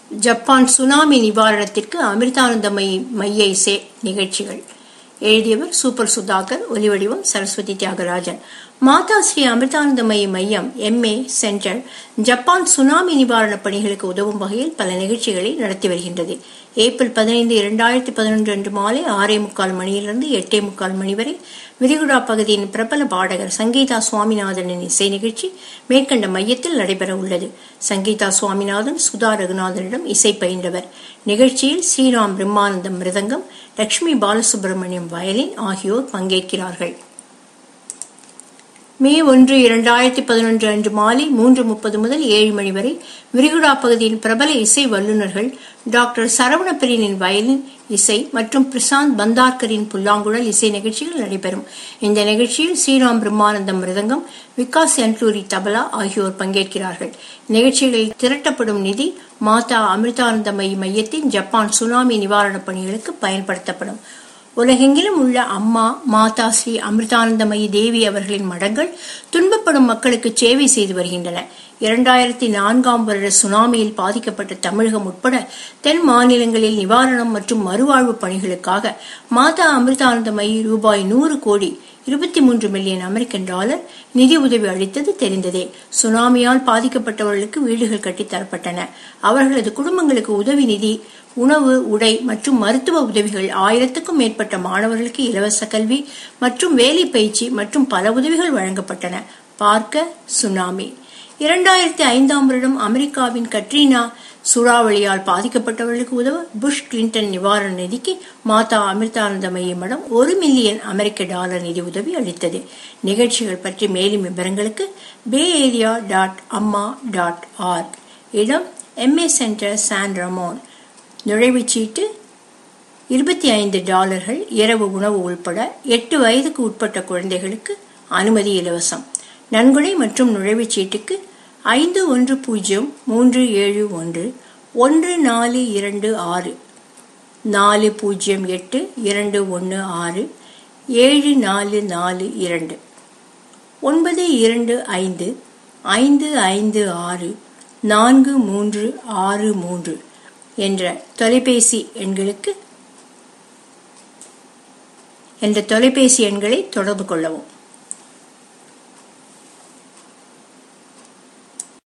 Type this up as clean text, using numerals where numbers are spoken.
Japan tsunami நிவாரணத்திற்கு Amritanandamayi மைய இசை நிகழ்ச்சிகள். எழுதியவர் சூப்பர் சுதாகர். ஒலிவடிவம் சரஸ்வதி தியாகராஜன். மாதா ஸ்ரீ அமிர்தானந்தமயி மையம் MA சென்டர் ஜப்பான் சுனாமி நிவாரண பணிகளுக்கு உதவும் வகையில் பல நிகழ்ச்சிகளை நடத்தி வருகின்றது. ஏப்ரல் 15, 2011 அன்று மாலை 6:45 மணியிலிருந்து 8:45 மணி வரை விரிகுடா பகுதியின் பிரபல பாடகர் சங்கீதா சுவாமிநாதனின் இசை நிகழ்ச்சி மேற்கண்ட மையத்தில் நடைபெற உள்ளது. சங்கீதா சுவாமிநாதன் சுதா ரகுநாதனிடம் இசை பயின்றவர். நிகழ்ச்சியில் ஸ்ரீராம் பிரம்மானந்தம் மிருதங்கம், லட்சுமி பாலசுப்ரமணியம் வயலின் ஆகியோர் பங்கேற்கிறார்கள். மே 1, 2011 அன்று மாலை 3:30 முதல் 7 மணி வரை விரிகுடா பகுதியின் பிரபல இசை வல்லுநர்கள் டாக்டர் சரவணப்பிரியனின் வயலின் இசை மற்றும் பிரசாந்த் பந்தார்கரின் புல்லாங்குழல் இசை நிகழ்ச்சிகள் நடைபெறும். இந்த நிகழ்ச்சியில் ஸ்ரீராம் பிரம்மானந்தம் மிருதங்கம், விகாஸ் யன்ட்லூரி தபலா ஆகியோர் பங்கேற்கிறார்கள். நிகழ்ச்சிகளில் திரட்டப்படும் நிதி மாதா அமிர்தானந்தமயி மையத்தின் ஜப்பான் சுனாமி நிவாரண பணிகளுக்கு பயன்படுத்தப்படும். உலகெங்கிலும் உள்ள அம்மா மாதா ஸ்ரீ அமிர்தானந்தமயி தேவி அவர்களின் மடங்கள் துன்பப்படும் மக்களுக்கு சேவை செய்து வருகின்றன. 2004ஆம் வருட சுனாமியில் பாதிக்கப்பட்ட தமிழகம் உட்பட தென் மாநிலங்களில் நிவாரணம் மற்றும் மறுவாழ்வு பணிகளுக்காக மாதா அமிர்தானந்தமயி ரூபாய் 100 கோடி $23 மில்லியன் $23 நிதி உதவி அளித்தது தெரிந்ததே. சுனாமியால் பாதிக்கப்பட்டவர்களுக்கு வீடுகள் கட்டித்தரப்பட்டன. அவர்களது குடும்பங்களுக்கு உதவி நிதி, உணவு, உடை மற்றும் மருத்துவ உதவிகள், 1000க்கும் மேற்பட்ட மாணவர்களுக்கு இலவச கல்வி மற்றும் வேலை பயிற்சி மற்றும் பல உதவிகள் வழங்கப்பட்டன. பார்க்க சுனாமி. 2005ஆம் வருடம் அமெரிக்காவின் கட்ரீனா சூறாவளியால் பாதிக்கப்பட்டவர்களுக்கு உதவ புஷ் கிளின்டன் நிவாரண நிதிக்கு மாதா அமிர்தானந்தமயி மடம் $1 மில்லியன் நிதி உதவி அளித்தது. நிகழ்ச்சிகள் பற்றி மேலும் விவரங்களுக்கு bayarea.amma.org. இடம் MA சென்டர் சான் ரமோன். நுழைவுச்சீட்டு $25. இரவு உணவு உள்பட 8 வயதுக்கு உட்பட்ட குழந்தைகளுக்கு அனுமதி இலவசம். நன்கொடை மற்றும் நுழைவுச்சீட்டுக்கு 5103711426 40821674442 925556433 என்ற தொலைபேசி எண்களை தொடர்பு கொள்ளவும்.